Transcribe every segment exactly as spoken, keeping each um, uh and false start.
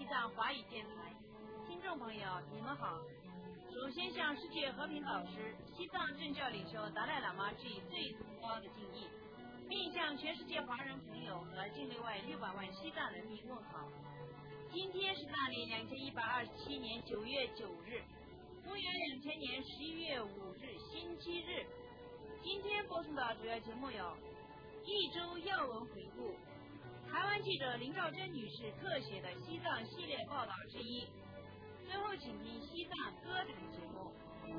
藏华语电台，听众朋友，你们好。首先向世界和平导师、西藏政教领袖达赖喇嘛致以最高的敬意，并向全世界华人朋友和境内外六百万西藏人民问好。今天是大历两千一百二十七年九月九日，公元两千年十一月五日，星期日。今天播送的主要节目有一周要闻回顾，台湾记者林兆珍女士特写的西藏系列报道之一。最后请听西藏歌坛节目。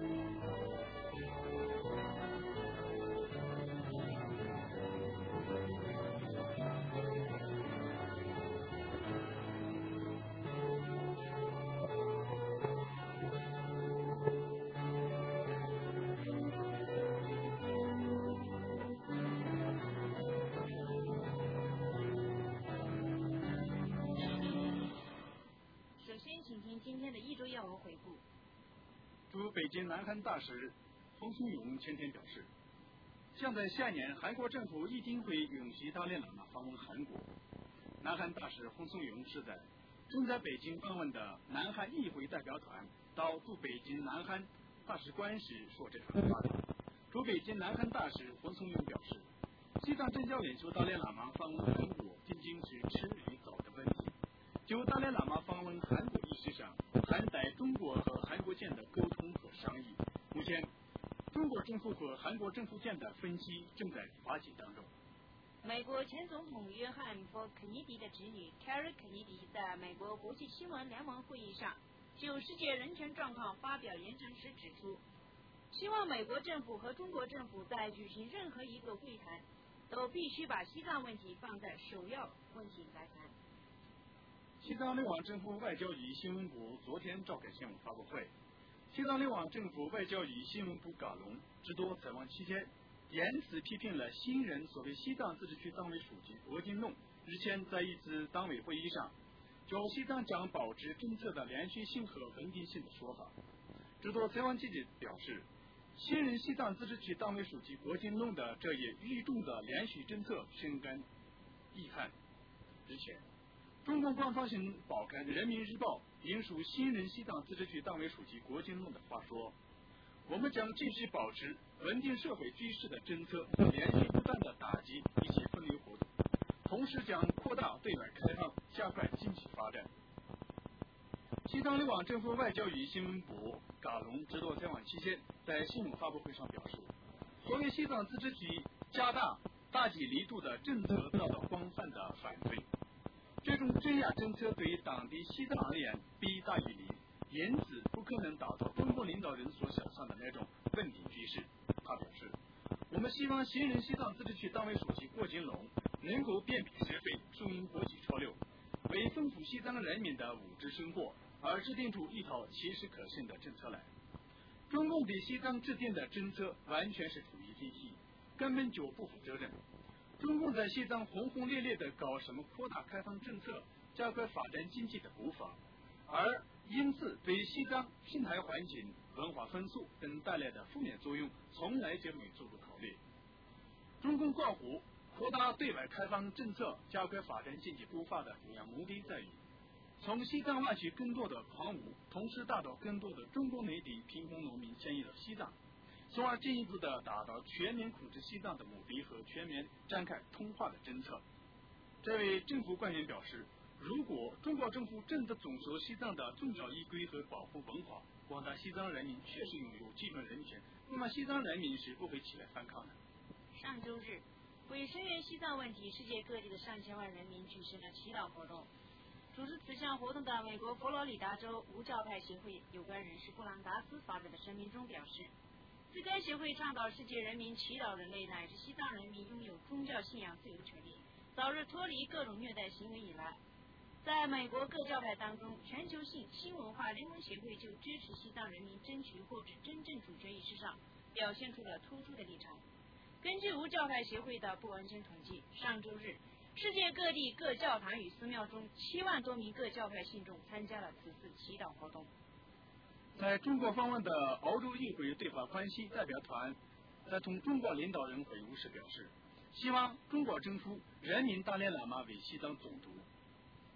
请听今天的一周要闻回顾。 驻北京南韩大使洪松勇前天表示，将在下年韩国政府一定会允许达赖喇嘛访问韩国。南韩大使洪松勇是在正在北京访问的南韩议会代表团到驻北京南韩大使馆时说这番话。驻北京南韩大使洪松勇表示，西藏政教领袖达赖喇嘛访问韩国仅仅是迟与早的问题。就达赖喇嘛访问韩国一事上，还在中国和韩国间的沟通和商议。目前，中国政府和韩国政府间的分歧正在发起当中。 美国前总统约翰·佛肯尼迪的侄女 Carrie 肯尼迪在美国国际新闻联盟会议上就世界人权状况发表演讲时指出，希望美国政府和中国政府在举行任何一个会谈，都必须把西藏问题放在首要问题来谈。 西藏流亡政府外交与新闻部昨天召开新闻发布会，西藏流亡政府外交与新闻部嘎隆直多采访期间，严词批评了新任所谓西藏自治区党委书记郭金龙日前在一次党委会议上就西藏将保持政策的连续性和稳定性的说法。直多采访记者表示，新任西藏自治区党委书记郭金龙的这一愚重的连续政策深感遗憾。日前，中共官方性报刊《人民日报》引述新任西藏自治区党委书记郭金龙的话说：“我们将继续保持稳定社会局势的政策，连续不断的打击一切分流活动，同时将扩大对外开放，加快经济发展。”西藏流亡政府外交与新闻部嘎隆直多采访期间，在新闻发布会上表示，所谓西藏自治区加大打击力度的政策遭到广泛的反对。这种镇压政策对于当地西藏而言弊大于利，因此不可能达到中国领导人所想象的那种稳定局势。他表示，我们希望新任西藏自治区党委书记郭金龙能够辨别是非，顺应国际潮流，为丰富西藏人民的物质生活而制定出一套切实可行的政策来。中共对西藏制定的政策完全是土一体系，根本就不负责任。中共在西藏轰轰烈烈地搞什么扩大开放政策，加快发展经济的步伐，而因此对西藏生态环境、文化风俗等带来的负面作用，从来就没做过考虑。中共关乎扩大对外开放政策，加快发展经济步伐的主要目的在于，从西藏挖取更多的矿物，同时达到更多的中国内地贫困农民迁移到西藏，从而进一步的达到全面控制西藏的目的和全面展开通化的政策。这位政府官员表示，如果中国政府真的遵守西藏的宗教仪规和保护文化，广大西藏人民确实拥有基本人权，那么西藏人民是不会起来反抗的。 上周日，为声援西藏问题，世界各地的上千万人民举行了祈祷活动。主持此项活动的美国佛罗里达州无教派协会有关人士布朗达斯发表的声明中表示，自该协会倡导世界人民祈祷人类乃至西藏人民拥有宗教信仰自由权利，早日脱离各种虐待行为以来，在美国各教派当中，全球性新文化联盟协会就支持西藏人民争取获知真正主权一事上表现出了突出的立场。根据无教派协会的不完全统计，上周日世界各地各教堂与寺庙中七万多名各教派信众参加了此次祈祷活动。 在中国访问的欧洲议会对华关系代表团在同中国领导人会晤时表示，希望中国政府任命达赖喇嘛为西藏总督。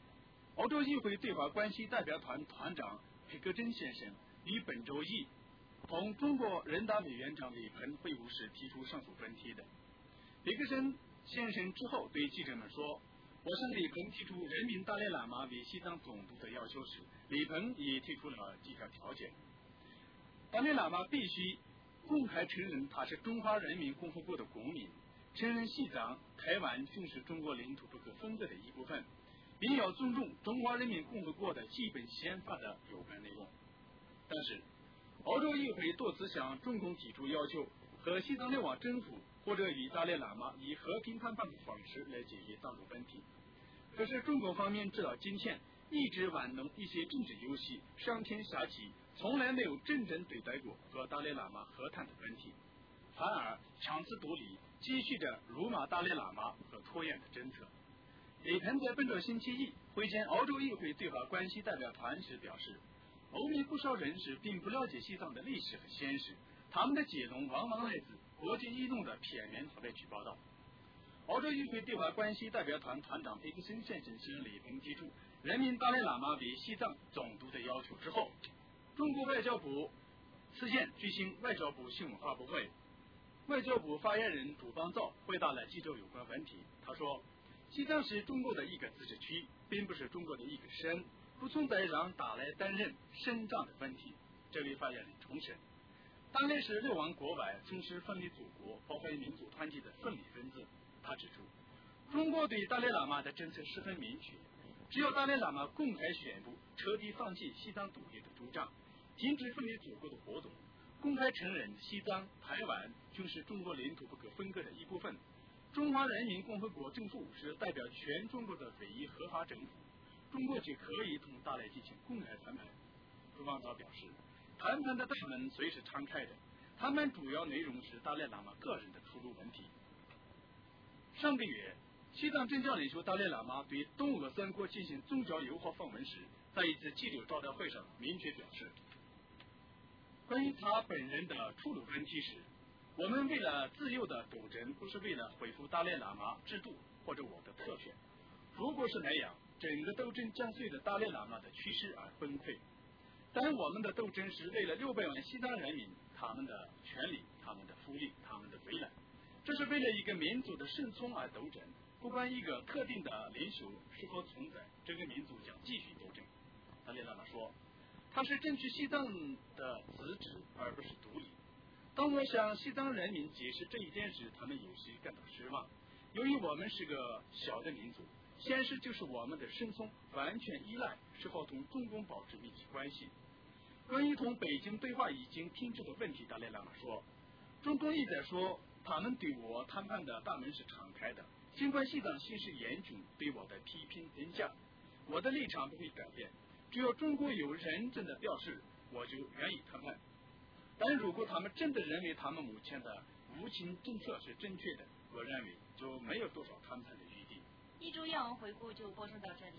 欧洲议会对华关系代表团团长裴格真先生于本周一同中国人大委员长李鹏会晤时提出上述问题的。裴格真先生之后对记者们说，我向李鹏提出人民达赖喇嘛为西藏总督的要求时，李鹏也提出了几条条件。达赖喇嘛必须公开承认他是中华人民共和国的公民，承认西藏、台湾均是中国领土不可分割的一部分，并要尊重中华人民共和国的基本宪法的有关内容。但是，欧洲议会多次向中共提出要求，和西藏流亡政府或者与达赖喇嘛以和平谈判的方式来解决藏族问题。可是中国方面直到今天一直玩弄一些政治游戏，上天下棋，从来没有真正对待过和达赖喇嘛和谈的问题，反而强词夺理，继续着辱骂达赖喇嘛和拖延的政策。李鹏在本周星期一会见欧洲议会对华关系代表团时表示，欧美不少人士并不了解西藏的历史和现实，他们的结论往往来自国际舆论的片面和歪曲报道。欧洲议会对华关系代表团团长裴克森先生向李鹏提出人民达赖喇嘛为西藏总督的要求之后，中国外交部此前举行外交部新闻发布会，外交部发言人朱邦造回答了记者有关问题。他说，西藏是中国的一个自治区，并不是中国的一个省，不存在让达赖担任省长的问题。这位发言人重申，达赖是流亡国外从事分离祖国、破坏民族团结的分离分子。他指出，中国对达赖喇嘛的政策十分明确，只有达赖喇嘛公开宣布彻底放弃西藏独立的主张，停止分离祖国的活动，公开承认西藏、台湾均是中国领土不可分割的一部分，中华人民共和国政府是代表全中国的唯一合法政府，中国就可以同达赖进行公开谈判。朱邦造表示，谈判的大门随时敞开的，谈判主要内容是达赖喇嘛个人的出路问题。上个月，西藏政教领袖达赖喇嘛对东俄三国进行宗教友好访问时，在一次记者招待会上明确表示，关于他本人的出路问题时，我们为了自由的斗争，不是为了恢复达赖喇嘛制度或者我的特权。如果是那样，整个斗争将随着达赖喇嘛的去世而崩溃。但我们的斗争是为了六百万西藏人民，他们的权利、他们的福利、他们的未来。这是为了一个民族的生存而斗争，不管一个特定的领袖是否存在，这个民族将继续斗争。达赖喇嘛说，他是争取西藏的自治而不是独立。当我向西藏人民解释这一点时，他们有些感到失望。由于我们是个小的民族，现实就是我们的生存完全依赖是否同中共保持密切关系。关于同北京对话已经停止的问题，达赖喇嘛说，中共一再说他们对我谈判的大门是敞开的，尽管西藏形势严峻，对我的批评增加，我的立场不会改变。只要中国有认真的表示，我就愿意谈判。但如果他们真的认为他们目前的无情政策是正确的，我认为就没有多少谈判的余地。 一周要闻回顾就播送到这里。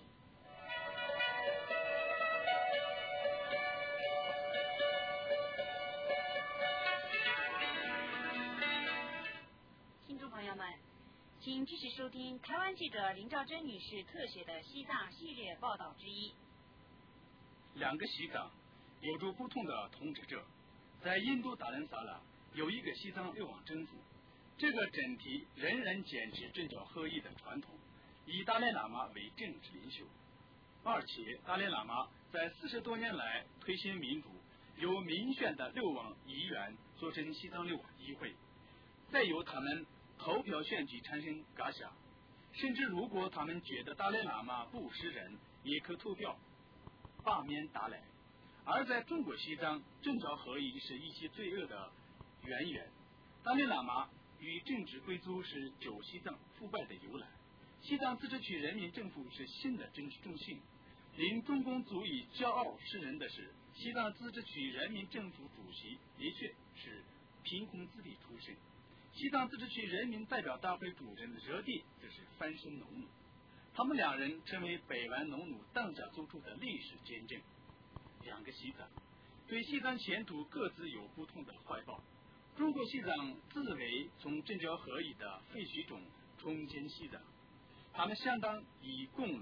听众朋友们，请继续收听台湾记者林兆珍女士特写的西藏系列报道之一。 两个西藏有着不同的统治者，在印度达兰萨拉有一个西藏流亡政府，这个整体仍然坚持政教合一的传统，以达赖喇嘛为政治领袖，而且达赖喇嘛在四十多年来推行民主，由民选的流亡议员组成西藏流亡议会，再由他们投票选举产生嘎夏，甚至如果他们觉得达赖喇嘛不是人，也可投票罢免达赖。而在中国西藏，政教合一是一切罪恶的渊源，达赖喇嘛与政治贵族是旧西藏腐败的由来。西藏自治区人民政府是新的政治中心。令中共足以骄傲示人的是，西藏自治区人民政府主席的确是贫困子弟出身。西藏自治区人民代表大会主任热地则是翻身农奴，他们两人成为百万农奴当家做主的历史见证。两个西藏对西藏前途各自有不同的怀抱。中国西藏自为从政教合一的废墟中重建西藏，他们相当以共儒、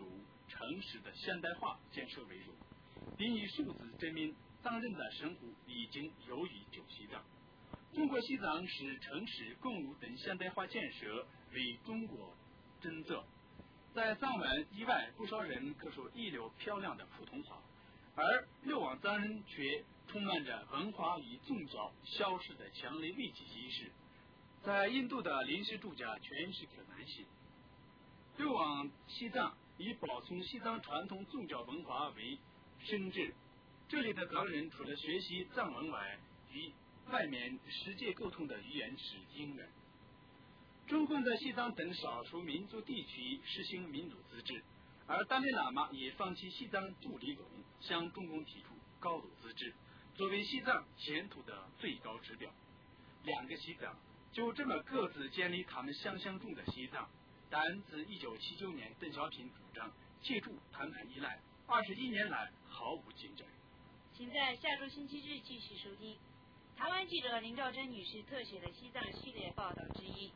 城市的现代化建设为荣，并以数字证明藏人的生活已经优于旧西藏。中国西藏是城市、公路等现代化建设为中国政策。在藏文以外，不少人可说一流漂亮的普通话，而流亡藏人却充满着文化与宗教消失的强烈危机意识。在印度的临时住家全是可难性。流亡西藏以保存西藏传统宗教文化为圣旨，这里的藏人除了学习藏文外，与外面世界沟通的语言是英文。中共在西藏等少数民族地区实行民族自治，而达赖喇嘛也放弃西藏独立论，向中共提出高度自治，作为西藏前途的最高指标。两个西藏就这么各自建立他们想象中的西藏，但自一九七九年邓小平主张借助谈判以来，二十一年来毫无进展。 请在下周星期日继续收听台湾记者林兆珍女士特写的西藏系列报道之一。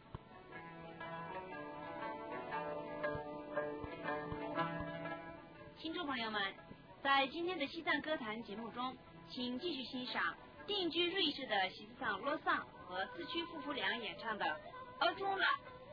听众朋友们，在今天的西藏歌坛节目中，请继续欣赏定居瑞士的西藏罗桑和四区夫妇俩演唱的《阿中拉》。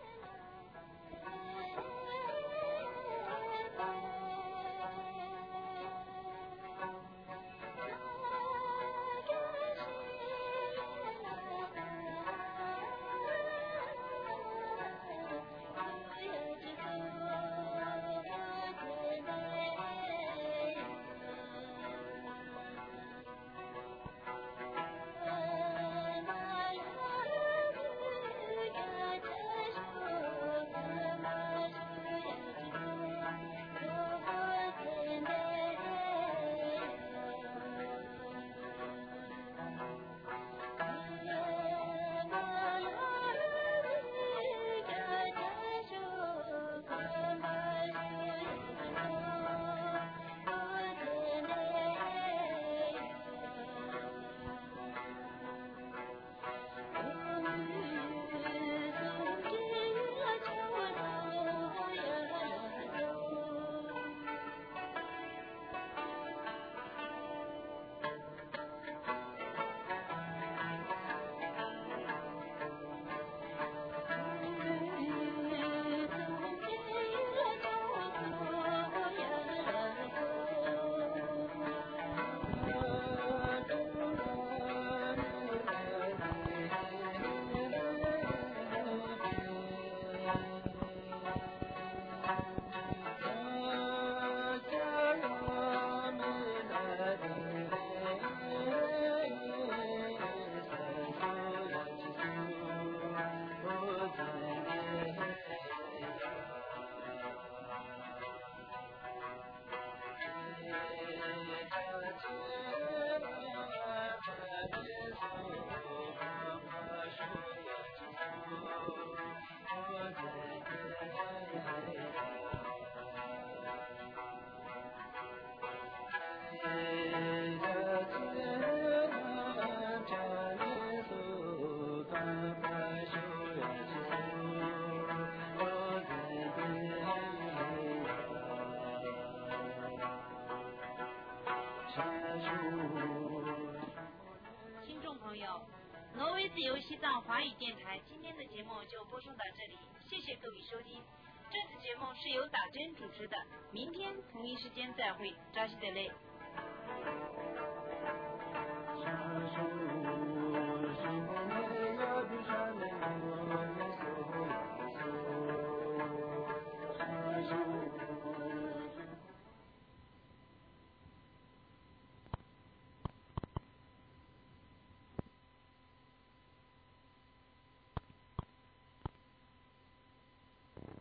听众朋友，挪威自由西藏华语电台今天的节目就播送到这里，谢谢各位收听。这次节目是由打针主持的，明天同一时间再会，扎西德勒。